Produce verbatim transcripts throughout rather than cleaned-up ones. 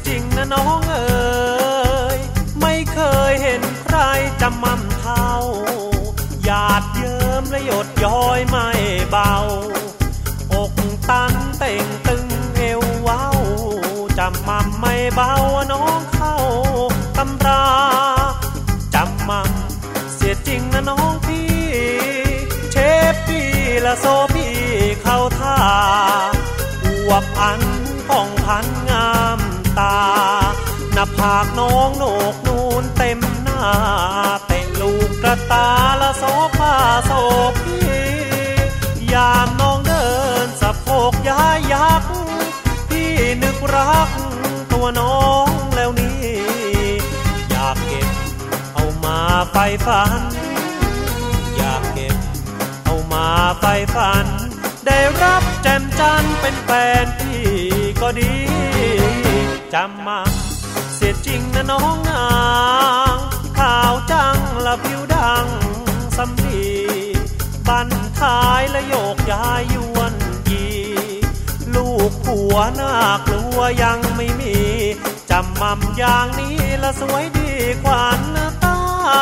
จริงนะน้องเอ๋ยไม่เคยเห็นใครจำมั่มเท่าหยาดเยิ้มและหยดย้อยไม่เบาอกตันเต่งตึงเอวเว้าจำมั่มไม่เบาน้องเข้าตำราจำมั่มเสียจริงนะน้องพี่เชฟพี่ละโซพี่เข้าท่าอวบอันผ่องพันงามตาหน้าผากน้องโหนกนูนเต็มหน้าเตะลูกกระตาละโซฟาโซพี่ยามน้องเดินสะโพกย้ายยักพี่นึกรักตัวน้องแล้วนี่อยากเก็บเอามาไฟฝันอยากเก็บเอามาไฟฝันได้รับแจ่มจันทร์เป็นแฟนพี่ก็ดีจำมาเสียจริงนะน้องนางขาวจังละผิวดังสำลีบันท้ายและโยกย้ายยวนยีลูกผัวน่ากลัวยังไม่มีจำมั่มอย่างนี้ละสวยดีขวัญตา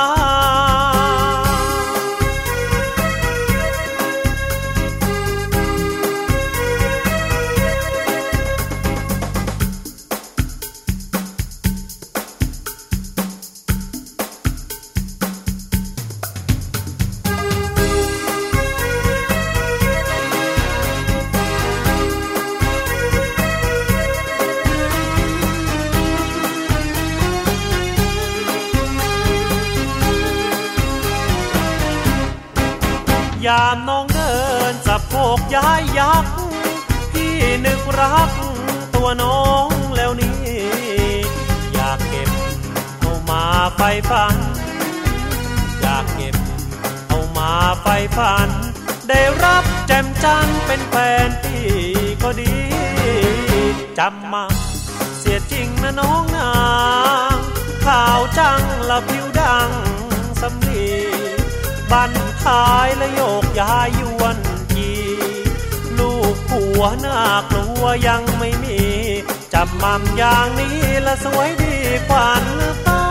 ยามน้องเดินสะโพกย้ายยักพี่นึกรักตัวน้องแล้วนี่อยากเก็บเอามาไฟฝันอยากเก็บเอามาไฟฝันได้รับแจ่มจันทร์เป็นแฟนพี่ก็ดีจำมาเสียจริงนะน้องนางขาวจังละผิวดังสำลีบันท้ายและโยกย้ายยวนยีลูกผัวน่ากลัวยังไม่มีจับมั่มอย่างนี้ละสวยดีขวัญตา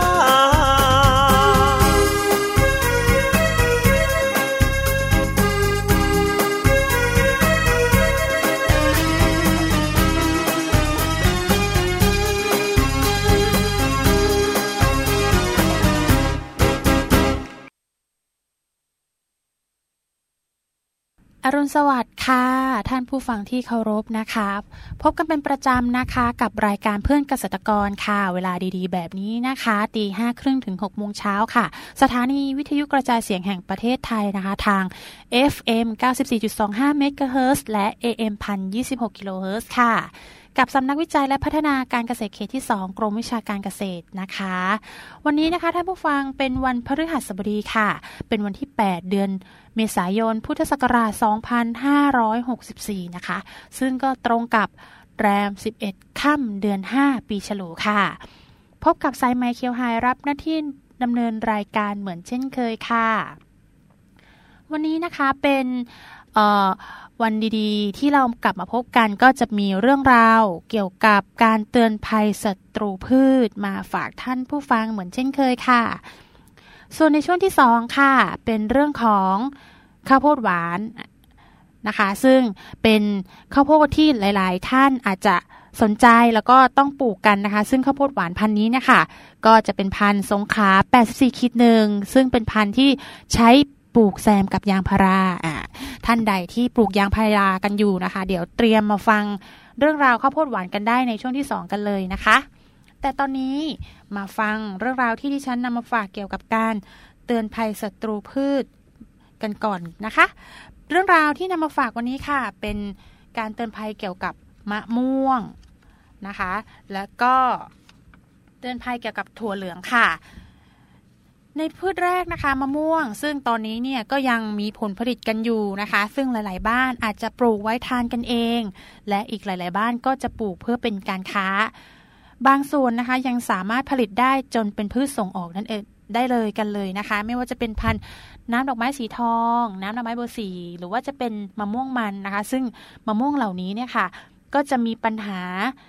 อรุณสวัสดิ์ค่ะท่านผู้ฟังที่เคารพนะคะพบกันเป็นประจำนะคะกับรายการเพื่อนเกษตรกรค่ะเวลาดีๆแบบนี้นะคะตีห้าครึ่งถึงหกโมงเช้าค่ะสถานีวิทยุกระจายเสียงแห่งประเทศไทยนะคะทาง เอฟ เอ็ม เก้าสิบสี่จุดสองห้า เมกะเฮิรตซ์และ เอ เอ็ม หนึ่งพันยี่สิบหก กิโลเฮิรตซ์ค่ะกับสำนักวิจัยและพัฒนาการเกษตรเขตที่สองกรมวิชาการเกษตรนะคะวันนี้นะคะท่านผู้ฟังเป็นวันพฤหัสบดีค่ะเป็นวันที่แปดเดือนเมษายนพุทธศักราชสองพันห้าร้อยหกสิบสี่นะคะซึ่งก็ตรงกับแรมสิบเอ็ดค่ำเดือนห้าปีฉลูค่ะพบกับไซไมเคิลไฮรับหน้าที่ดำเนินรายการเหมือนเช่นเคยค่ะวันนี้นะคะเป็นเอ่อวันดีๆที่เรากลับมาพบกันก็จะมีเรื่องราวเกี่ยวกับการเตือนภัยศัตรูพืชมาฝากท่านผู้ฟังเหมือนเช่นเคยค่ะส่วนในช่วงที่สองค่ะเป็นเรื่องของข้าวโพดหวานนะคะซึ่งเป็นข้าวโพดที่หลายๆท่านอาจจะสนใจแล้วก็ต้องปลูกกันนะคะซึ่งข้าวโพดหวานพันธุ์นี้เนี่ยค่ะก็จะเป็นพันธุ์สงขลาแปดสิบสี่ขีดหนึ่งซึ่งเป็นพันธุ์ที่ใช้ปลูกแซมกับยางพาราอ่าท่านใดที่ปลูกยางพารากันอยู่นะคะเดี๋ยวเตรียมมาฟังเรื่องราวข้าวโพดหวานกันได้ในช่วงที่สองกันเลยนะคะแต่ตอนนี้มาฟังเรื่องราวที่ดิฉันนำมาฝากเกี่ยวกับการเตือนภัยศัตรูพืชกันก่อนนะคะเรื่องราวที่นำมาฝากวันนี้ค่ะเป็นการเตือนภัยเกี่ยวกับมะม่วงนะคะแล้วก็เตือนภัยเกี่ยวกับถั่วเหลืองค่ะในพืชแรกนะคะมะม่วงซึ่งตอนนี้เนี่ยก็ยังมีผลผลิตกันอยู่นะคะซึ่งหลายๆบ้านอาจจะปลูกไว้ทานกันเองและอีกหลายๆบ้านก็จะปลูกเพื่อเป็นการค้าบางส่วนนะคะยังสามารถผลิตได้จนเป็นพืชส่งออกนั่นเองได้เลยกันเลยนะคะไม่ว่าจะเป็นพันธุ์น้ำดอกไม้สีทองน้ำดอกไม้เบอร์สีหรือว่าจะเป็นมะม่วงมันนะคะซึ่งมะม่วงเหล่านี้เนี่ยค่ะก็จะมีปัญหา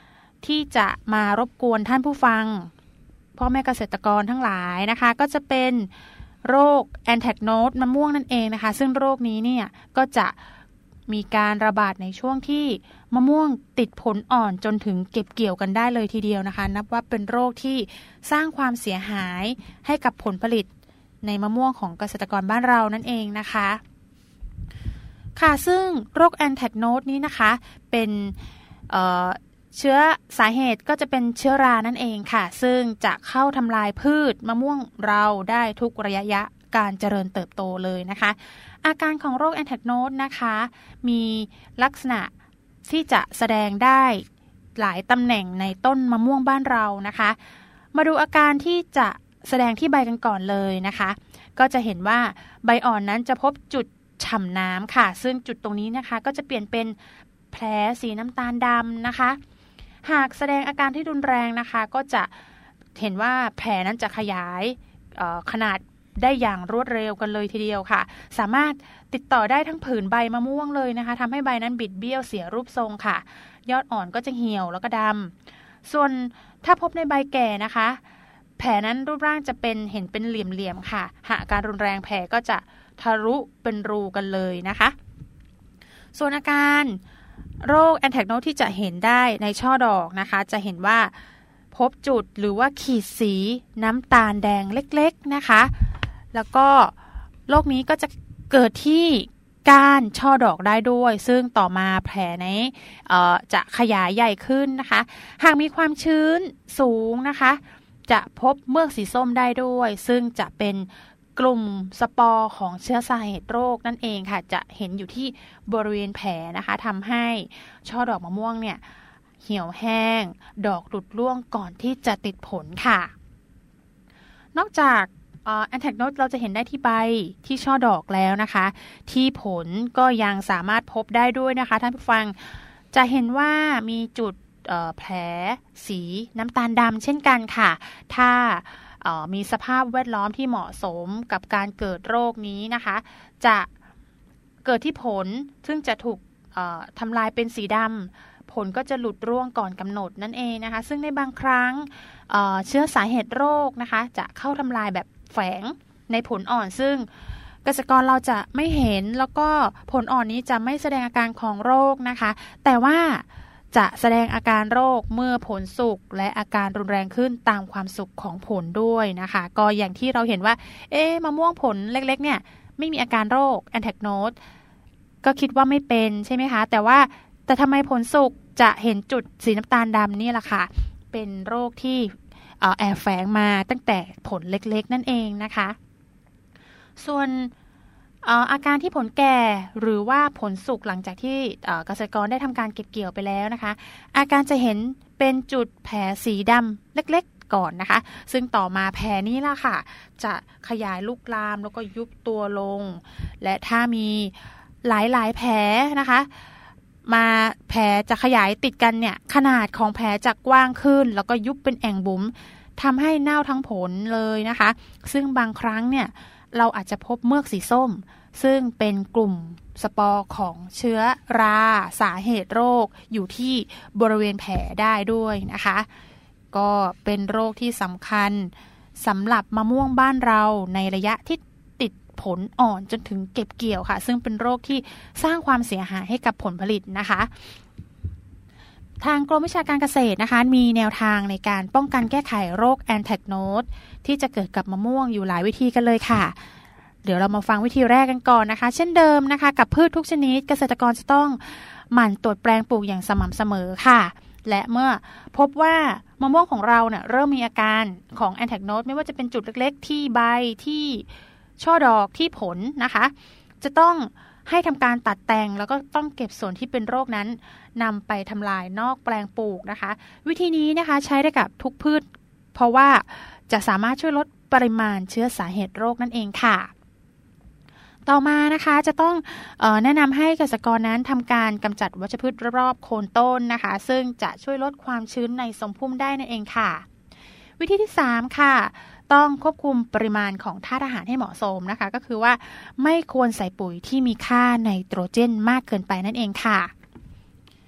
ที่จะมารบกวนท่านผู้ฟังพ่อแม่เกษตรกรทั้งหลายนะคะก็จะเป็นโรคแอนแทกโนดมะม่วงนั่นเองนะคะซึ่งโรคนี้เนี่ยก็จะมีการระบาดในช่วงที่มะม่วงติดผลอ่อนจนถึงเก็บเกี่ยวกันได้เลยทีเดียวนะคะนับว่าเป็นโรคที่สร้างความเสียหายให้กับผลผลิตในมะม่วงของเกษตรกรบ้านเรานั่นเองนะคะค่ะซึ่งโรคแอนแทกโนดนี้นะคะเป็นเอ่อเชื้อสาเหตุก็จะเป็นเชื้อรานั่นเองค่ะซึ่งจะเข้าทำลายพืชมะม่วงเราได้ทุกระยะการเจริญเติบโตเลยนะคะอาการของโรคแอนแทกโนดนะคะมีลักษณะที่จะแสดงได้หลายตำแหน่งในต้นมะม่วงบ้านเรานะคะมาดูอาการที่จะแสดงที่ใบกันก่อนเลยนะคะก็จะเห็นว่าใบอ่อนนั้นจะพบจุดฉ่ำน้ำค่ะซึ่งจุดตรงนี้นะคะก็จะเปลี่ยนเป็นแผลสีน้ำตาลดำนะคะหากแสดงอาการที่รุนแรงนะคะก็จะเห็นว่าแผลนั้นจะขยายขนาดได้อย่างรวดเร็วกันเลยทีเดียวค่ะสามารถติดต่อได้ทั้งผืนใบมะม่วงเลยนะคะทำให้ใบนั้นบิดเบี้ยวเสียรูปทรงค่ะยอดอ่อนก็จะเหี่ยวแล้วก็ดำส่วนถ้าพบในใบแก่นะคะแผลนั้นรูปร่างจะเป็นเห็นเป็นเหลี่ยมๆค่ะหากการรุนแรงแผลก็จะทะลุเป็นรูกันเลยนะคะส่วนอาการโรคแอนแทกโนดที่จะเห็นได้ในช่อดอกนะคะจะเห็นว่าพบจุดหรือว่าขีดสีน้ำตาลแดงเล็กๆนะคะแล้วก็โรคนี้ก็จะเกิดที่ก้านช่อดอกได้ด้วยซึ่งต่อมาแผลนี้จะขยายใหญ่ขึ้นนะคะหากมีความชื้นสูงนะคะจะพบเมือกสีส้มได้ด้วยซึ่งจะเป็นกลุ่มสปอร์ของเชื้อสาเหตุโรคนั่นเองค่ะจะเห็นอยู่ที่บริเวณแผลนะคะทำให้ช่อดอกมะม่วงเนี่ยเหี่ยวแห้งดอกหลุดร่วงก่อนที่จะติดผลค่ะนอกจากแอนแทกโนดเราจะเห็นได้ที่ใบที่ช่อดอกแล้วนะคะที่ผลก็ยังสามารถพบได้ด้วยนะคะท่านผู้ฟังจะเห็นว่ามีจุดแผลสีน้ำตาลดำเช่นกันค่ะถ้ามีสภาพแวดล้อมที่เหมาะสมกับการเกิดโรคนี้นะคะจะเกิดที่ผลซึ่งจะถูกทำลายเป็นสีดำผลก็จะหลุดร่วงก่อนกำหนดนั่นเองนะคะซึ่งในบางครั้ง เอ่อ เชื้อสาเหตุโรคนะคะจะเข้าทำลายแบบแฝงในผลอ่อนซึ่งเกษตรกรเราจะไม่เห็นแล้วก็ผลอ่อนนี้จะไม่แสดงอาการของโรคนะคะแต่ว่าจะแสดงอาการโรคเมื่อผลสุกและอาการรุนแรงขึ้นตามความสุกของผลด้วยนะคะก็อย่างที่เราเห็นว่าเอ๊ะมะม่วงผลเล็กๆเนี่ยไม่มีอาการโรคแอนแทกโนดก็คิดว่าไม่เป็นใช่ไหมคะแต่ว่าแต่ทำไมผลสุกจะเห็นจุดสีน้ำตาลดำนี่แหละค่ะเป็นโรคที่แอบแฝงมาตั้งแต่ผลเล็กๆนั่นเองนะคะส่วนอาการที่ผลแก่หรือว่าผลสุกหลังจากที่เกษตรกรได้ทำการเก็บเกี่ยวไปแล้วนะคะอาการจะเห็นเป็นจุดแผลสีดำเล็กๆก่อนนะคะซึ่งต่อมาแผลนี้ล่ะค่ะจะขยายลุกลามแล้วก็ยุบตัวลงและถ้ามีหลายๆแผลนะคะมาแผลจะขยายติดกันเนี่ยขนาดของแผลจะกว้างขึ้นแล้วก็ยุบเป็นแอ่งบุ๋มทำให้เน่าทั้งผลเลยนะคะซึ่งบางครั้งเนี่ยเราอาจจะพบเมือกสีส้มซึ่งเป็นกลุ่มสปอร์ของเชื้อราสาเหตุโรคอยู่ที่บริเวณแผลได้ด้วยนะคะก็เป็นโรคที่สำคัญสำหรับมะม่วงบ้านเราในระยะที่ติดผลอ่อนจนถึงเก็บเกี่ยวค่ะซึ่งเป็นโรคที่สร้างความเสียหายให้กับผลผลิตนะคะทางกรมวิชาการเกษตรนะคะมีแนวทางในการป้องกันแก้ไขโรคแอนแทกโนดที่จะเกิดกับมะม่วงอยู่หลายวิธีกันเลยค่ะเดี๋ยวเรามาฟังวิธีแรกกันก่อนนะคะเช่นเดิมนะคะกับพืชทุกชนิดเกษตรกรจะต้องหมั่นตรวจแปลงปลูกอย่างสม่ำเสมอค่ะและเมื่อพบว่ามะม่วงของเราเนี่ยเริ่มมีอาการของแอนแทกโนดไม่ว่าจะเป็นจุดเล็กๆที่ใบที่ช่อดอกที่ผลนะคะจะต้องให้ทำการตัดแต่งแล้วก็ต้องเก็บส่วนที่เป็นโรคนั้นนำไปทำลายนอกแปลงปลูกนะคะวิธีนี้นะคะใช้ได้กับทุกพืชเพราะว่าจะสามารถช่วยลดปริมาณเชื้อสาเหตุโรคนั่นเองค่ะต่อมานะคะจะต้องเอ่อแนะนำให้เกษตรกรนั้นทำการกำจัดวัชพืชรอบๆโคนต้นนะคะซึ่งจะช่วยลดความชื้นในทรงพุ่มได้นั่นเองค่ะวิธีที่สามค่ะต้องควบคุมปริมาณของธาตุอาหารให้เหมาะสมนะคะก็คือว่าไม่ควรใส่ปุ๋ยที่มีค่าไนโตรเจนมากเกินไปนั่นเองค่ะ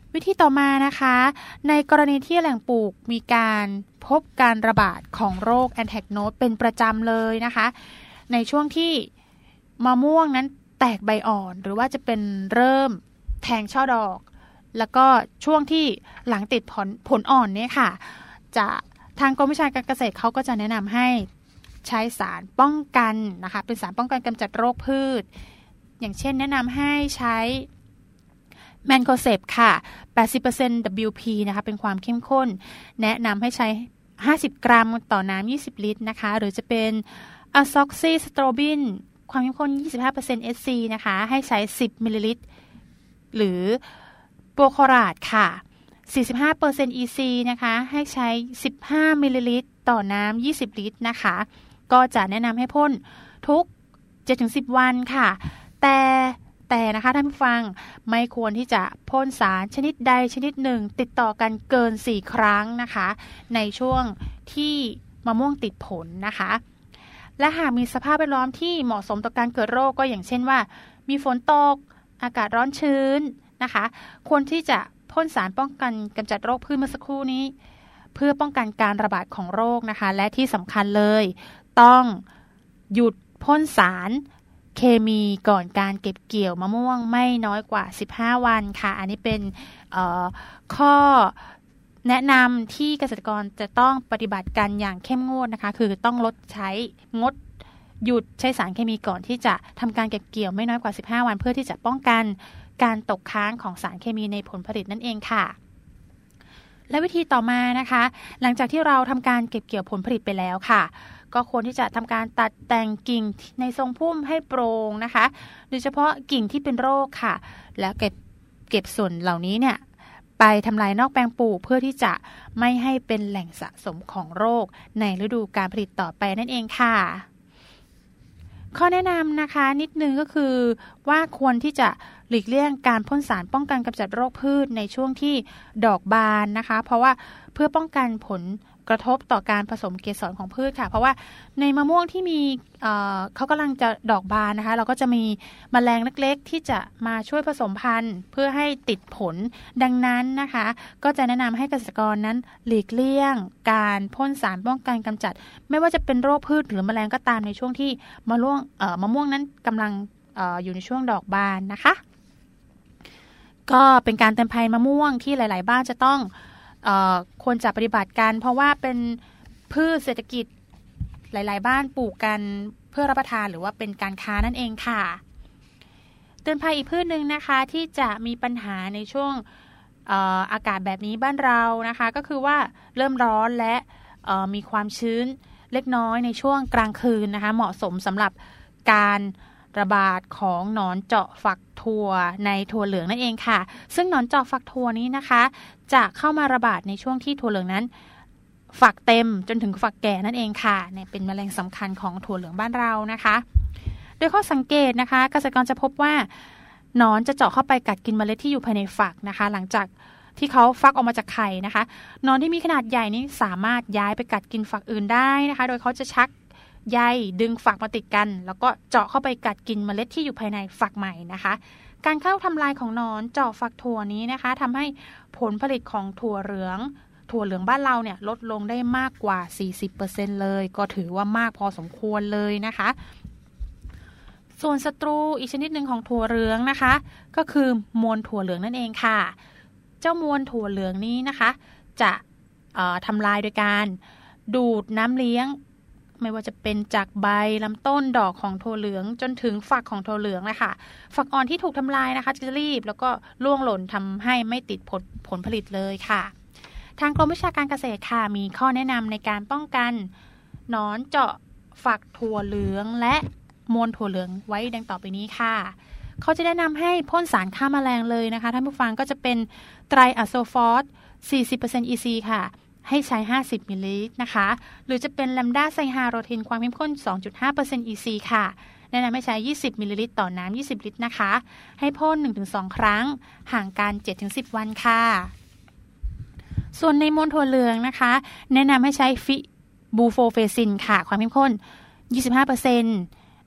วิธีต่อมานะคะในกรณีที่แหล่งปลูกมีการพบการระบาดของโรคแอนแทคโนสเป็นประจำเลยนะคะในช่วงที่มะม่วงนั้นแตกใบอ่อนหรือว่าจะเป็นเริ่มแทงช่อดอกแล้วก็ช่วงที่หลังติดผลผลอ่อนเนี่ยค่ะจะทางกรมวิชาการเกษตรเขาก็จะแนะนำให้ใช้สารป้องกันนะคะเป็นสารป้องกันกำจัดโรคพืชอย่างเช่นแนะนำให้ใช้แมนโคเซปค่ะ แปดสิบเปอร์เซ็นต์ ดับเบิลยู พี นะคะเป็นความเข้มข้นแนะนำให้ใช้ห้าสิบกรัมต่อน้ำยี่สิบลิตรนะคะหรือจะเป็นอะซ็อกซิสโตรบินความเข้มข้น ยี่สิบห้าเปอร์เซ็นต์ เอส ซี นะคะให้ใช้สิบมิลลิลิตรหรือโปรโคราดค่ะ สี่สิบห้าเปอร์เซ็นต์ อี ซี นะคะให้ใช้สิบห้ามิลลิลิตรต่อน้ำยี่สิบลิตรนะคะก็จะแนะนำให้พ่นทุก เจ็ดถึงสิบ วันค่ะแต่แต่นะคะท่านผู้ฟังไม่ควรที่จะพ่นสารชนิดใดชนิดหนึ่งติดต่อกันเกินสี่ครั้งนะคะในช่วงที่มะม่วงติดผลนะคะและหากมีสภาพแวดล้อมที่เหมาะสมต่อการเกิดโรคก็อย่างเช่นว่ามีฝนตกอากาศร้อนชื้นนะคะควรที่จะพ่นสารป้องกันกำจัดโรคพืชเมื่อสักครู่นี้เพื่อป้องกันการระบาดของโรคนะคะและที่สำคัญเลยต้องหยุดพ่นสารเคมีก่อนการเก็บเกี่ยวมะม่วงไม่น้อยกว่าสิบห้าวันค่ะอันนี้เป็นข้อแนะนำที่เกษตรกรจะต้องปฏิบัติกันอย่างเข้มงวดนะคะคือต้องลดใช้งดหยุดใช้สารเคมีก่อนที่จะทำการเก็บเกี่ยวไม่น้อยกว่าสิบห้าวันเพื่อที่จะป้องกันการตกค้างของสารเคมีในผลผลิตนั่นเองค่ะและวิธีต่อมานะคะหลังจากที่เราทำการเก็บเกี่ยวผลผลิตไปแล้วค่ะก็ควรที่จะทำการตัดแต่งกิ่งในทรงพุ่มให้โปร่งนะคะโดยเฉพาะกิ่งที่เป็นโรคค่ะแล้วเก็บเก็บส่วนเหล่านี้เนี่ยไปทำลายนอกแปลงปลูกเพื่อที่จะไม่ให้เป็นแหล่งสะสมของโรคในฤดูการผลิตต่อไปนั่นเองค่ะข้อแนะนำนะคะนิดนึงก็คือว่าควรที่จะหลีกเลี่ยงการพ่นสารป้องกันกำจัดโรคพืชในช่วงที่ดอกบานนะคะเพราะว่าเพื่อป้องกันผลกระทบต่อการผสมเกสรของพืชค่ะเพราะว่าในมะม่วงที่มีเอ่อเขากำลังจะดอกบานนะคะเราก็จะมีแมลงเล็กๆที่จะมาช่วยผสมพันธุ์เพื่อให้ติดผลดังนั้นนะคะก็จะแนะนำให้เกษตรกรนั้นหลีกเลี่ยงการพ่นสารป้องกันกำจัดไม่ว่าจะเป็นโรคพืชหรือแมลงก็ตามในช่วงที่มะม่วงเอ่อมะม่วงนั้นกำลังเอ่ออยู่ในช่วงดอกบานนะคะก็เป็นการเตือนภัยมะม่วงที่หลายๆบ้านจะต้องเอ่อควรจะปฏิบัติกันเพราะว่าเป็นพืชเศรษฐกิจหลายๆบ้านปลูกกันเพื่อรับประทานหรือว่าเป็นการค้านั่นเองค่ะเตือนภัยอีกพืชหนึ่งนะคะที่จะมีปัญหาในช่วงเอ่ออากาศแบบนี้บ้านเรานะคะก็คือว่าเริ่มร้อนและเอ่อมีความชื้นเล็กน้อยในช่วงกลางคืนนะคะเหมาะสมสำหรับการระบาดของหนอนเจาะฝักถั่วในถั่วเหลืองนั่นเองค่ะซึ่งหนอนเจาะฝักถั่วนี้นะคะจะเข้ามาระบาดในช่วงที่ถั่วเหลืองนั้นฝักเต็มจนถึงฝักแก่นั่นเองค่ะเนี่ยเป็นแมลงสำคัญของถั่วเหลืองบ้านเรานะคะโดยข้อสังเกตนะคะเกษตรกรจะพบว่าหนอนจะเจาะเข้าไปกัดกินเมล็ดที่อยู่ภายในฝักนะคะหลังจากที่เขาฟักออกมาจากไข่นะคะหนอนที่มีขนาดใหญ่นี้สามารถย้ายไปกัดกินฝักอื่นได้นะคะโดยเขาจะชักใยดึงฝักมาติดกันแล้วก็เจาะเข้าไปกัดกินเมล็ดที่อยู่ภายในฝักใหม่นะคะการเข้าทำลายของหนอนเจาะฝักถั่วนี้นะคะทำให้ผลผลิตของถั่วเหลืองถั่วเหลืองบ้านเราเนี่ยลดลงได้มากกว่า สี่สิบเปอร์เซ็นต์ เลยก็ถือว่ามากพอสมควรเลยนะคะส่วนศัตรูอีกชนิดหนึ่งของถั่วเหลืองนะคะก็คือมวลถั่วเหลืองนั่นเองค่ะเจ้ามวลถั่วเหลืองนี้นะคะจะเอ่อทำลายโดยการดูดน้ำเลี้ยงไม่ว่าจะเป็นจากใบลำต้นดอกของถั่วเหลืองจนถึงฝักของถั่วเหลืองนะคะฝักอ่อนที่ถูกทำลายนะคะจะรีบแล้วก็ร่วงหล่นทำให้ไม่ติดผลผลผลิตเลยค่ะทางกรมวิชาการเกษตรค่ะมีข้อแนะนำในการป้องกันหนอนเจาะฝักถั่วเหลืองและมวลถั่วเหลืองไว้ดังต่อไปนี้ค่ะเขาจะแนะนำให้พ่นสารฆ่าแมลงเลยนะคะท่านผู้ฟังก็จะเป็นไตรอะโซฟอส สี่สิบเปอร์เซ็นต์ อี ซี ค่ะให้ใช้ห้าสิบมิลลิลิตรนะคะหรือจะเป็นแลมดาไซฮาโรทินความเข้มข้น สองจุดห้าเปอร์เซ็นต์ อี ซี ค่ะแนะนำให้ใช้ยี่สิบมิลลิลิตรต่อน้ำยี่สิบลิตรนะคะให้พ่น หนึ่งถึงสอง ครั้งห่างกัน เจ็ดถึงสิบ วันค่ะส่วนในมวลถั่วเหลืองนะคะแนะนำให้ใช้ฟิบูโฟเฟซินค่ะความเข้มข้น ยี่สิบห้าเปอร์เซ็นต์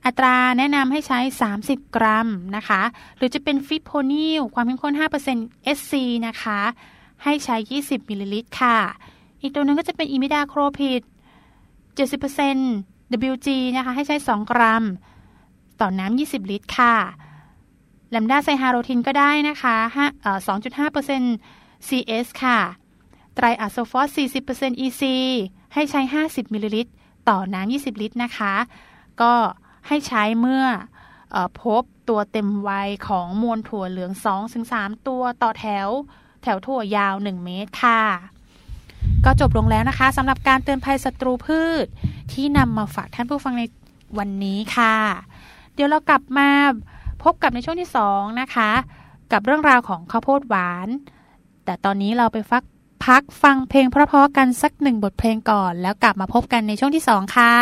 อัตราแนะนำให้ใช้สามสิบกรัมนะคะหรือจะเป็นฟิปโพนิลความเข้มข้น ห้าเปอร์เซ็นต์ เอส ซี นะคะให้ใช้ยี่สิบมิลลิลิตรค่ะอีกตัวนึงก็จะเป็นอิมิดาโครพิด เจ็ดสิบเปอร์เซ็นต์ ดับเบิลยู จี นะคะให้ใช้สองกรัมต่อน้ำยี่สิบลิตรค่ะแลมดาไซฮาโรทินก็ได้นะคะเอ่อ สองจุดห้าเปอร์เซ็นต์ ซี เอส ค่ะไตรอะโซฟอส สี่สิบเปอร์เซ็นต์ อี ซี ให้ใช้ห้าสิบมิลลิลิตรต่อน้ำยี่สิบลิตรนะคะก็ให้ใช้เมื่อเอ่อพบตัวเต็มวัยของมวลถั่วเหลือง สองถึงสาม ตัวต่อแถวแถวถั่วยาวหนึ่งเมตรค่ะก็จบลงแล้วนะคะสำหรับการเตือนภัยศัตรูพืชที่นำมาฝากท่านผู้ฟังในวันนี้ค่ะเดี๋ยวเรากลับมาพบกับในช่วงที่สองนะคะกับเรื่องราวของข้าวโพดหวานแต่ตอนนี้เราไปฟักพักฟังเพลงเพราะๆกันสักหนึ่งบทเพลงก่อนแล้วกลับมาพบกันในช่วงที่สองค่ะ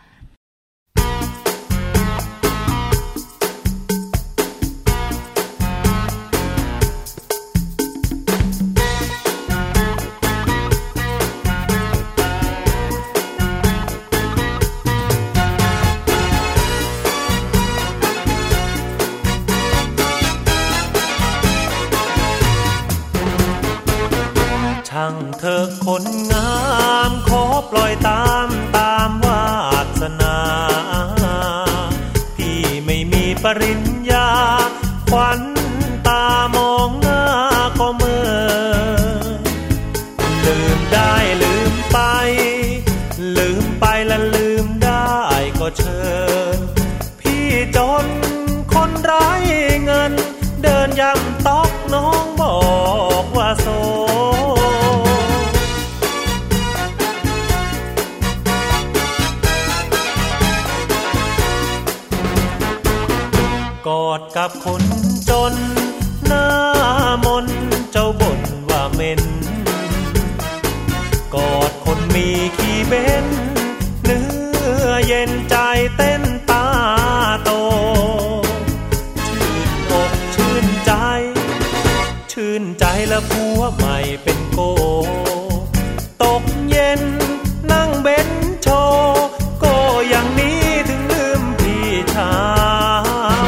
ช่างเธอคนงามขอปล่อยตามตามวาสนาพี่ไม่มีปริญญาขวัญตามองหน้าก็เมื่อลืมได้ลืมไปลืมไปและลืมได้ก็เชิญพี่จนคนไร้เงินเดินย่ำตอกน้องบอกว่าโซกอดกับคนจนหน้ามนเจ้าบ่นว่าเหม็นกอดคนมีขี้เบ้นเนื้อเย็นใจเต้นตาโตชื่นอกชื่นใจชื่นใจและผัวใหม่เป็นโกตกเย็นนั่งเบ้นโชว์โกอย่างนี้ถึงลืมพี่ชาย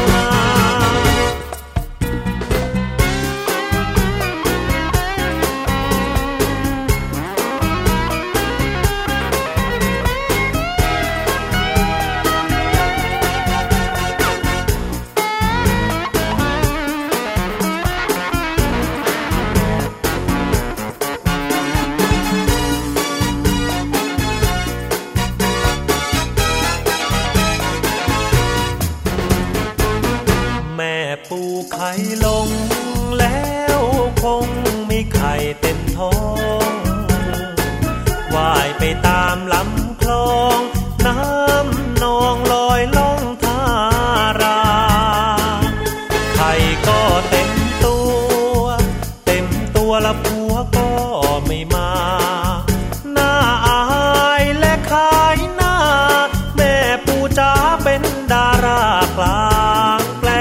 ปูไข่ลงแล้วคงมีไข่เต็มท้องว่ายไปตามลำคลองน้ำนองลอยล่องทาราไข่ก็เต็มตัวเต็มตัวละผัวก็ไม่มาหน้าอายและขายหน้าแม่ปูจ๋าเป็นดารากลางแปล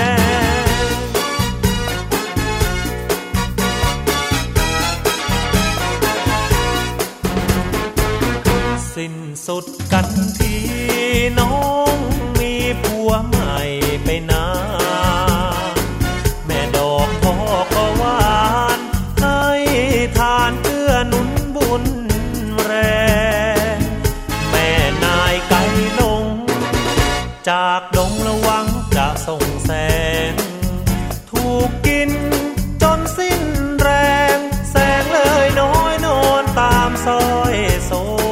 สิ้นสุดกันทีน้องมีผัวใหม่ไปนาแม่ดอกพ่อก็หวานให้ทานเกื้อหนุนบุญแรงแม่นายไก่ลงจากดงระวังจะส่งแสงถูกกินจนสิ้นแรงแสงเลยน้อยนอนตามซอยโซ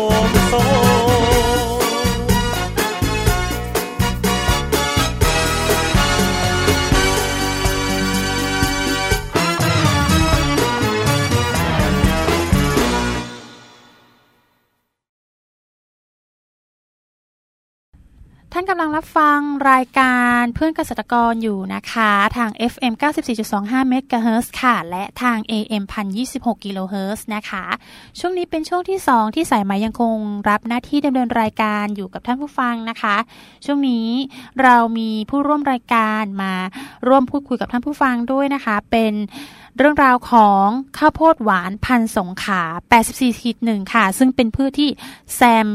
ท่านกำลังรับฟังรายการเพื่อนเกษตรกรอยู่นะคะทาง เอฟ เอ็ม เก้าสิบสี่จุดสองห้า เมกะเฮิรตซ์ค่ะและทาง เอ เอ็ม หนึ่งพันยี่สิบหก กิโลเฮิรตซ์นะคะช่วงนี้เป็นช่วงที่สองที่สายไหมยังคงรับหน้าที่ดำเนินรายการอยู่กับท่านผู้ฟังนะคะช่วงนี้เรามีผู้ร่วมรายการมาร่วมพูดคุยกับท่านผู้ฟังด้วยนะคะเป็นเรื่องราวของข้าวโพดหวานพันธุ์สงขลา แปดสิบสี่ หนึ่ง ค่ะซึ่งเป็นพืชที่แซม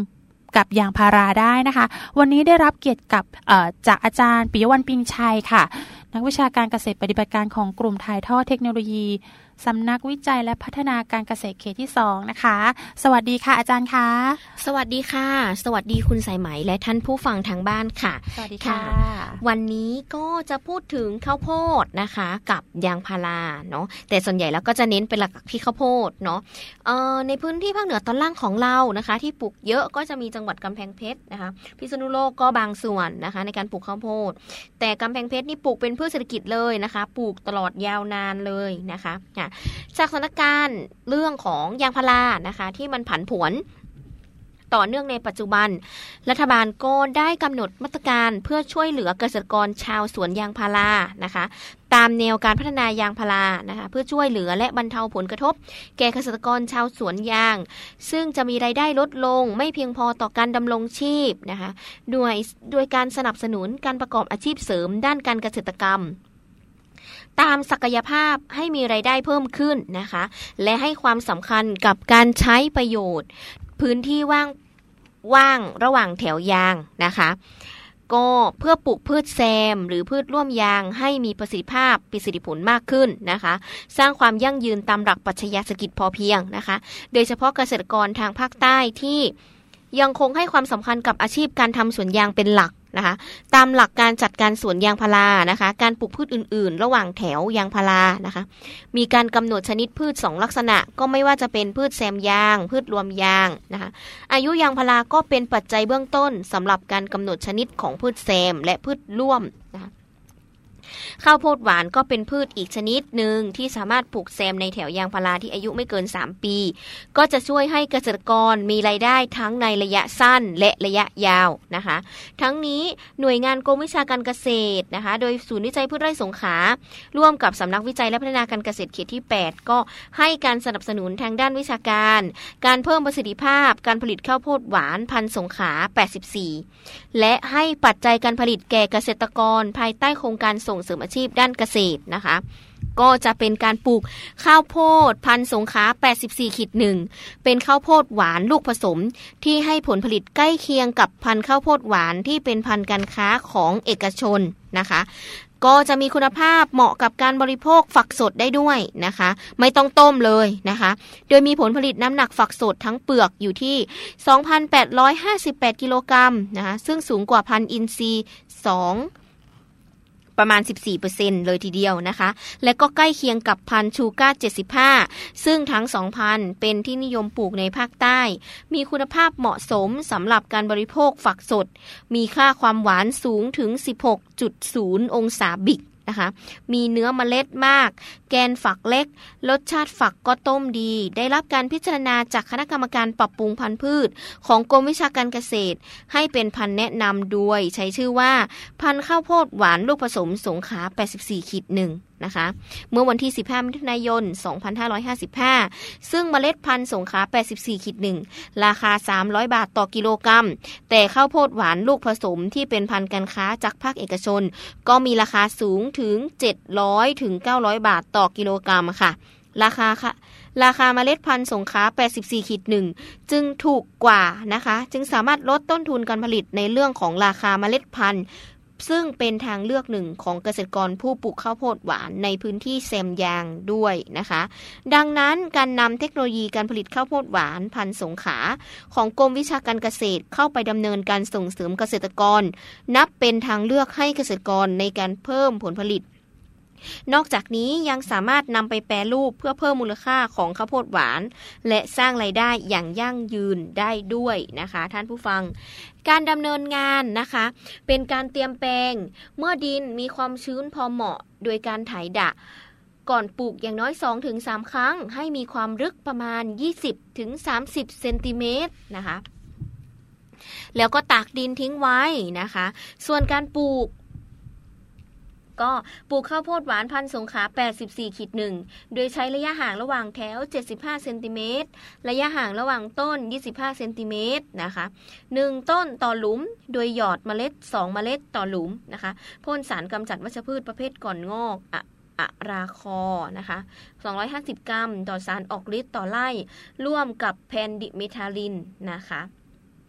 กับยางพาราได้นะคะวันนี้ได้รับเกียรติกับจากอาจารย์ปิยวรรณปิงชัยค่ะนักวิชาการเกษตรปฏิบัติการของกลุ่มถ่ายทอดเทคโนโลยีสำนักวิจัยและพัฒนาการเกษตรเขตที่สองนะคะสวัสดีค่ะอาจารย์คะสวัสดีค่ะสวัสดีคุณสายไหมและท่านผู้ฟังทางบ้านค่ะสวัสดีค่ะวันนี้ก็จะพูดถึงข้าวโพดนะคะกับยางพาราเนาะแต่ส่วนใหญ่แล้วก็จะเน้นเป็นหลักที่ข้าวโพดเนาะเอ่อในพื้นที่ภาคเหนือตอนล่างของเรานะคะที่ปลูกเยอะก็จะมีจังหวัดกำแพงเพชรนะคะพิษณุโลกก็บางส่วนนะคะในการปลูกข้าวโพดแต่กำแพงเพชรนี่ปลูกเป็นพืชเศรษฐกิจเลยนะคะปลูกตลอดยาวนานเลยนะคะจากสถานการณ์เรื่องของยางพารานะคะที่มันผันผวนต่อเนื่องในปัจจุบันรัฐบาลก็ได้กำหนดมาตรการเพื่อช่วยเหลือเกษตรกรชาวสวนยางพารานะคะตามแนวการพัฒนายางพารานะคะเพื่อช่วยเหลือและบรรเทาผลกระทบแก่เกษตรกรชาวสวนยางซึ่งจะมีรายได้ลดลงไม่เพียงพอต่อการดำรงชีพนะคะโดยโดยการสนับสนุนการประกอบอาชีพเสริมด้านการเกษตรกรรมตามศักยภาพให้มีรายได้เพิ่มขึ้นนะคะและให้ความสำคัญกับการใช้ประโยชน์พื้นที่ว่างว่างระหว่างแถวยางนะคะก็เพื่อปลูกพืชแซมหรือพืชร่วมยางให้มีประสิทธิภาพประสิทธิผลมากขึ้นนะคะสร้างความยั่งยืนตามหลักปรัชญาเศรษฐกิจพอเพียงนะคะโดยเฉพาะเกษตรกรทางภาคใต้ที่ยังคงให้ความสำคัญกับอาชีพการทำสวนยางเป็นหลักนะคะตามหลักการจัดการสวนยางพารานะคะการปลูกพืชอื่นๆระหว่างแถวยางพารานะคะมีการกำหนดชนิดพืชสองลักษณะก็ไม่ว่าจะเป็นพืชแซมยางพืชรวมยางนะคะอายุยางพาราก็เป็นปัจจัยเบื้องต้นสำหรับการกำหนดชนิดของพืชแซมและพืชร่วมนะคะข้าวโพดหวานก็เป็นพืชอีกชนิดหนึ่งที่สามารถปลูกแซมในแถวยางพาราที่อายุไม่เกินสามปีก็จะช่วยให้เกษตรกรมีรายได้ทั้งในระยะสั้นและระยะยาวนะคะทั้งนี้หน่วยงานกรมวิชาการเกษตรนะคะโดยศูนย์วิจัยพืชไร่สงขลาร่วมกับสำนักวิจัยและพัฒนาการเกษตรเขตที่แปดก็ให้การสนับสนุนทางด้านวิชาการการเพิ่มประสิทธิภาพการผลิตข้าวโพดหวานพันธุ์สงขลาแปดสิบสี่และให้ปัจจัยการผลิตแก่เกษตรกรภายใต้โครงการส่งเสริมอาชีพด้านเกษตรนะคะก็จะเป็นการปลูกข้าวโพดพันธุ์สงขลา แปดสิบสี่ หนึ่ง เป็นข้าวโพดหวานลูกผสมที่ให้ผลผลิตใกล้เคียงกับพันธุ์ข้าวโพดหวานที่เป็นพันธุ์การค้าของเอกชนนะคะก็จะมีคุณภาพเหมาะกับการบริโภคฝักสดได้ด้วยนะคะไม่ต้องต้มเลยนะคะโดยมีผลผลิตน้ำหนักฝักสดทั้งเปลือกอยู่ที่ สองพันแปดร้อยห้าสิบแปด กิโลกรัมนะคะซึ่งสูงกว่าพันธุ์อินทรีย์สองประมาณ สิบสี่เปอร์เซ็นต์ เลยทีเดียวนะคะและก็ใกล้เคียงกับพันธุ์ชูก้าเจ็ดสิบห้าซึ่งทั้งสองพันธุ์เป็นที่นิยมปลูกในภาคใต้มีคุณภาพเหมาะสมสำหรับการบริโภคฝักสดมีค่าความหวานสูงถึง สิบหกจุดศูนย์ องศาบิกนะคะมีเนื้อเมล็ดมากแกนฝักเล็กรสชาติฝักก็ต้มดีได้รับการพิจารณาจากคณะกรรมการปรับปรุงพันธุ์พืชของกรมวิชาการเกษตรให้เป็นพันธุ์แนะนำด้วยใช้ชื่อว่าพันธุ์ข้าวโพดหวานลูกผสมสงขลา แปดสิบสี่ หนึ่งนะคะเมื่อวันที่สิบห้ามิถุนายนสองพันห้าร้อยห้าสิบห้าซึ่งเมล็ดพันธุ์สงขลา แปดสิบสี่ หนึ่ง ราคาสามร้อยบาทต่อกิโลกรัมแต่ข้าวโพดหวานลูกผสมที่เป็นพันธุ์การค้าจากภาคเอกชนก็มีราคาสูงถึงเจ็ดร้อยถึงเก้าร้อยบาทต่อกิโลกรัมค่ะราคาค่ะราคาเมล็ดพันธุ์สงขลา แปดสิบสี่ หนึ่ง จึงถูกกว่านะคะจึงสามารถลดต้นทุนการผลิตในเรื่องของราคาเมล็ดพันธุ์ซึ่งเป็นทางเลือกหนึ่งของเกษตรกรผู้ปลูกข้าวโพดหวานในพื้นที่แซมยางด้วยนะคะดังนั้นการนำเทคโนโลยีการผลิตข้าวโพดหวานพันธุ์สงขลาของกรมวิชาการเกษตรเข้าไปดำเนินการส่งเสริมเกษตรกรนับเป็นทางเลือกให้เกษตรกรในการเพิ่มผลผลิตนอกจากนี้ยังสามารถนำไปแปรรูปเพื่อเพิ่มมูลค่าของข้าวโพดหวานและสร้างรายได้อย่างยั่งยืนได้ด้วยนะคะท่านผู้ฟังการดำเนินงานนะคะเป็นการเตรียมแปลงเมื่อดินมีความชื้นพอเหมาะโดยการไถดะก่อนปลูกอย่างน้อย สองถึงสาม ครั้งให้มีความลึกประมาณ ยี่สิบถึงสามสิบ เซนติเมตรนะคะแล้วก็ตากดินทิ้งไว้นะคะส่วนการปลูกก็ปลูกข้าวโพดหวานพันธุ์สงขลา แปดสิบสี่ หนึ่ง โดยใช้ระยะห่างระหว่างแถวเจ็ดสิบห้าเซนติเมตรระยะห่างระหว่างต้นยี่สิบห้าเซนติเมตรนะคะหนึ่งต้นต่อหลุมโดยหยอดเมล็ดสองเมล็ดต่อหลุมนะคะพ่นสารกำจัดวัชพืชประเภทก่อนงอกอะอะราคอนะคะสองร้อยห้าสิบกรัมต่อสารออกฤทธิ์ต่อไร่ร่วมกับแพนดิเมทาลินนะคะ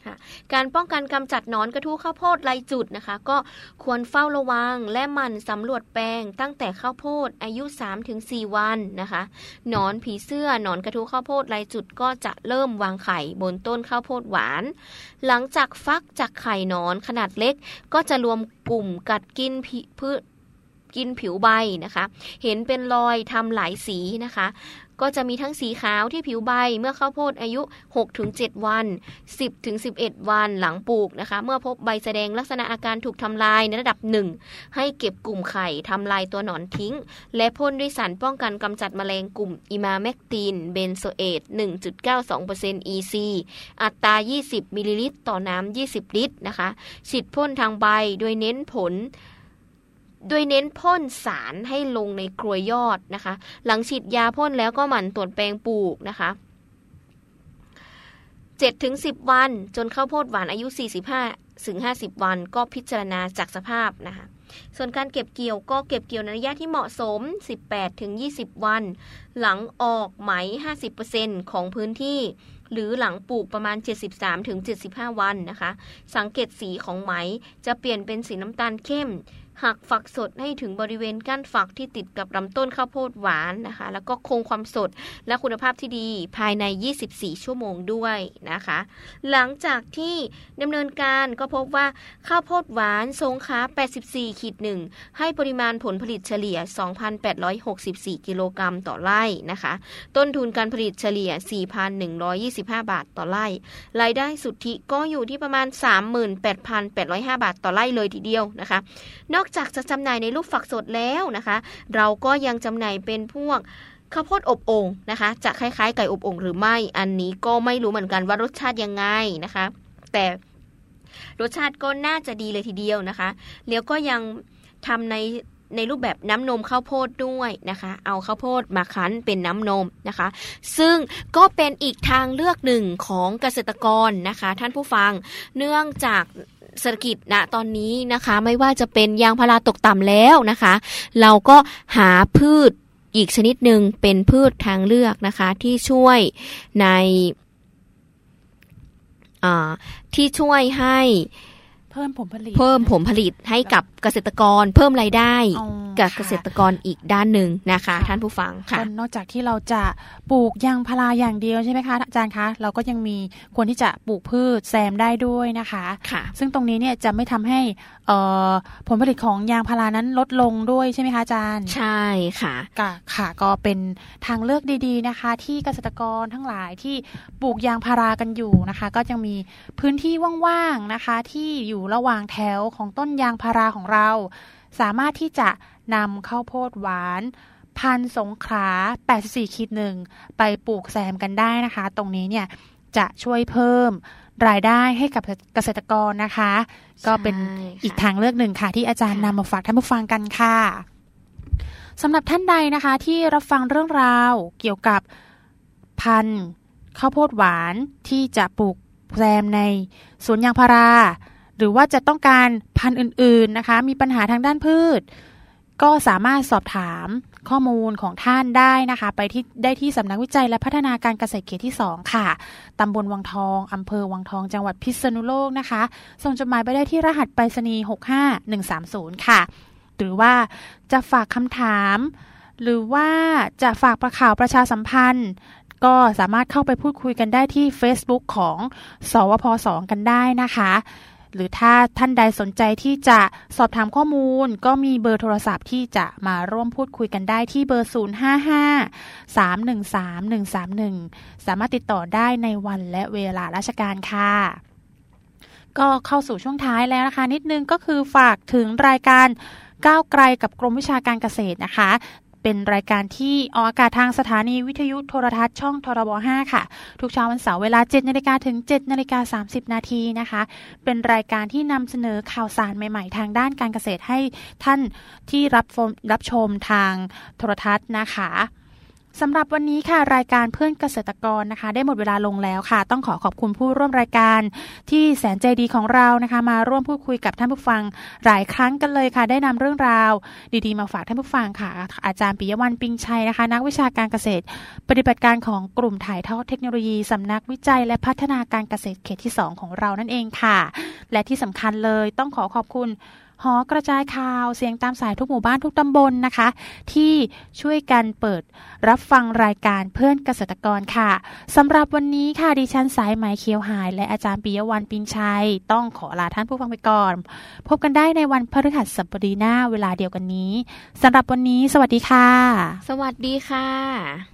การป้องกันกำจัดหนอนกระทู้ข้าวโพดรายจุดนะคะก็ควรเฝ้าระวังและหมั่นสำรวจแปลงตั้งแต่ข้าวโพดอายุ สามถึงสี่ วันนะคะหนอนผีเสื้อหนอนกระทู้ข้าวโพดรายจุดก็จะเริ่มวางไข่บนต้นข้าวโพดหวานหลังจากฟักจากไข่หนอนขนาดเล็กก็จะรวมกลุ่มกัดกินพืชกินผิวใบนะคะเห็นเป็นรอยทำหลายสีนะคะก็จะมีทั้งสีขาวที่ผิวใบเมื่อข้าวโพดอายุ หกถึงเจ็ด วัน สิบถึงสิบเอ็ด วันหลังปลูกนะคะเมื่อพบใบแสดงลักษณะอาการถูกทำลายในระดับหนึ่งให้เก็บกลุ่มไข่ทำลายตัวหนอนทิ้งและพ่นด้วยสารป้องกันกำจัดแมลงกลุ่มอิมาแมกตินเบนโซเอต หนึ่งจุดเก้าสองเปอร์เซ็นต์ อี ซี อัตรายี่สิบมิลลิลิตรต่อน้ำยี่สิบลิตรนะคะฉีดพ่นทางใบโดยเน้นผลโดยเน้นพ่นสารให้ลงในกรวยยอดนะคะหลังฉีดยาพ่นแล้วก็หมั่นตรวจแปลงปลูกนะคะ เจ็ดถึงสิบ วันจนข้าวโพดหวานอายุ สี่สิบห้าถึงห้าสิบ วันก็พิจารณาจากสภาพนะคะส่วนการเก็บเกี่ยวก็เก็บเกี่ยวในระยะที่เหมาะสม สิบแปดถึงยี่สิบ วันหลังออกไหม ห้าสิบเปอร์เซ็นต์ ของพื้นที่หรือหลังปลูกประมาณ เจ็ดสิบสามถึงเจ็ดสิบห้า วันนะคะสังเกตสีของไหมจะเปลี่ยนเป็นสีน้ำตาลเข้มหักฝักสดให้ถึงบริเวณก้านฝักที่ติดกับลำต้นข้าวโพดหวานนะคะแล้วก็คงความสดและคุณภาพที่ดีภายในยี่สิบสี่ชั่วโมงด้วยนะคะหลังจากที่ดำเนินการก็พบว่าข้าวโพดหวานสงขลา แปดสิบสี่จุดหนึ่ง ให้ปริมาณผลผลิตเฉลี่ย สองพันแปดร้อยหกสิบสี่ กิโลกรัมต่อไร่นะคะต้นทุนการผลิตเฉลี่ย สี่พันหนึ่งร้อยยี่สิบห้า บาทต่อไร่รายได้สุทธิก็อยู่ที่ประมาณ สามหมื่นแปดพันแปดร้อยห้า บาทต่อไร่เลยทีเดียวนะคะนอกจากจะจำหน่ายในรูปฝักสดแล้วนะคะเราก็ยังจำหน่ายเป็นพวกข้าวโพดอบโอ่งนะคะจะคล้ายๆไก่อบโอ่งหรือไม่อันนี้ก็ไม่รู้เหมือนกันว่ารสชาติยังไงนะคะแต่รสชาติก็น่าจะดีเลยทีเดียวนะคะแล้วก็ยังทำในในรูปแบบน้ำนมข้าวโพดด้วยนะคะเอาข้าวโพดมาคั้นเป็นน้ำนมนะคะซึ่งก็เป็นอีกทางเลือกหนึ่งของเกษตรกรนะคะท่านผู้ฟังเนื่องจากเศรษฐกิจณตอนนี้นะคะไม่ว่าจะเป็นยางพาราตกต่ำแล้วนะคะเราก็หาพืชอีกชนิดหนึ่งเป็นพืชทางเลือกนะคะที่ช่วยในอ่าที่ช่วยให้เพิ่มผลผลิตเพิ่มผลผลิตให้กับเกษตรกรเพิ่มรายได้กับเกษตรกรอีกด้านหนึ่งนะคะท่านผู้ฟังค่ะนอกจากที่เราจะปลูกยางพาราอย่างเดียวใช่ไหมคะอาจารย์คะเราก็ยังมีควรที่จะปลูกพืชแซมได้ด้วยนะคะค่ะซึ่งตรงนี้เนี่ยจะไม่ทำให้ผลผลิตของยางพารานั้นลดลงด้วยใช่ไหมคะอาจารย์ใช่ค่ะค่ะก็เป็นทางเลือกดีๆนะคะที่เกษตรกรทั้งหลายที่ปลูกยางพารากันอยู่นะคะก็ยังมีพื้นที่ว่างๆนะคะที่อยู่ระหว่างแถวของต้นยางพาราของเราสามารถที่จะนำข้าวโพดหวานพันธุ์สงขลา แปดสิบสี่จุดหนึ่ง ไปปลูกแซมกันได้นะคะตรงนี้เนี่ยจะช่วยเพิ่มรายได้ให้กับเกษตรกรนะคะก็เป็นอีกทางเลือกหนึ่งค่ะที่อาจารย์นำมาฝากท่านผู้ฟังกันค่ะสำหรับท่านใดนะคะที่รับฟังเรื่องราวเกี่ยวกับพันธุ์ข้าวโพดหวานที่จะปลูกแซมในสวนยางพาราหรือว่าจะต้องการพันธุ์อื่นๆนะคะมีปัญหาทางด้านพืชก็สามารถสอบถามข้อมูลของท่านได้นะคะไปที่ได้ที่สำนักวิจัยและพัฒนาการเกษตรเขตที่สองค่ะตำบลวังทองอำเภอวังทองจังหวัดพิษณุโลกนะคะส่งจดหมายไปได้ที่รหัสไปรษณีย์หกห้าหนึ่งสามศูนย์ค่ะหรือว่าจะฝากคำถามหรือว่าจะฝากประข่าวประชาสัมพันธ์ก็สามารถเข้าไปพูดคุยกันได้ที่ Facebook ของสวพสองกันได้นะคะหรือถ้าท่านใดสนใจที่จะสอบถามข้อมูลก็มีเบอร์โทรศัพท์ที่จะมาร่วมพูดคุยกันได้ที่เบอร์ศูนย์ ห้า ห้า สาม หนึ่ง สาม หนึ่ง สาม หนึ่งสามารถติดต่อได้ในวันและเวลาราชการค่ะก็เข้าสู่ช่วงท้ายแล้วนะคะนิดนึงก็คือฝากถึงรายการก้าวไกลกับกรมวิชาการเกษตรนะคะเป็นรายการที่ออกอากาศทางสถานีวิทยุโทรทัศน์ช่องทรบห้าค่ะทุกเช้าวันเสาร์เวลา เจ็ดนาฬิกา ถึง เจ็ดนาฬิกาสามสิบ นาทีนะคะเป็นรายการที่นำเสนอข่าวสารใหม่ๆทางด้านการเกษตรให้ท่านที่รับรับชมทางโทรทัศน์นะคะสำหรับวันนี้ค่ะรายการเพื่อนเกษตรกรนะคะได้หมดเวลาลงแล้วค่ะต้องขอขอบคุณผู้ร่วมรายการที่แสนใจดีของเรานะคะมาร่วมพูดคุยกับท่านผู้ฟังหลายครั้งกันเลยค่ะได้นำเรื่องราวดีๆมาฝากท่านผู้ฟังค่ะอาจารย์ปิยวรรณปิงชัยนะคะนักวิชาการเกษตรปฏิบัติการของกลุ่มถ่ายทอดเทคโนโลยีสำนักวิจัยและพัฒนาการเกษตรเขตที่สองของเรานั่นเองค่ะและที่สำคัญเลยต้องขอขอบคุณหอกระจายข่าวเสียงตามสายทุกหมู่บ้านทุกตำบลนะคะที่ช่วยกันเปิดรับฟังรายการเพื่อนเกษตรกรค่ะสำหรับวันนี้ค่ะดิฉันสายไหมเคียวหายและอาจารย์ปิยวรรณปิงชัยต้องขอลาท่านผู้ฟังไปก่อนพบกันได้ในวันพฤหัสบดีหน้าเวลาเดียวกันนี้สำหรับวันนี้สวัสดีค่ะสวัสดีค่ะ